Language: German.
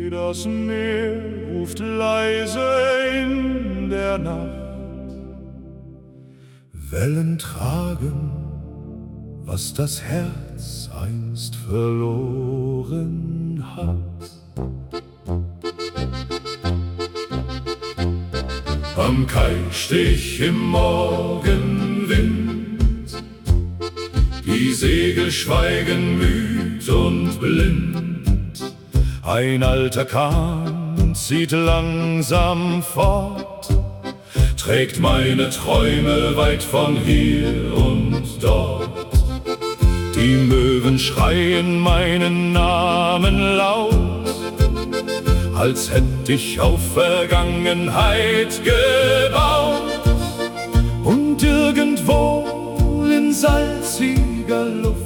Das Meer ruft leise in der Nacht. Wellen tragen, was das Herz einst verloren hat. Am Kai steh ich im Morgenwind, die Segel schweigen müd und blind. Ein alter Kahn zieht langsam fort, trägt meine Träume weit von hier und dort. Die Möwen schreien meinen Namen laut, als hätt ich auf Vergangenheit gebaut. Und irgendwo in salziger Luft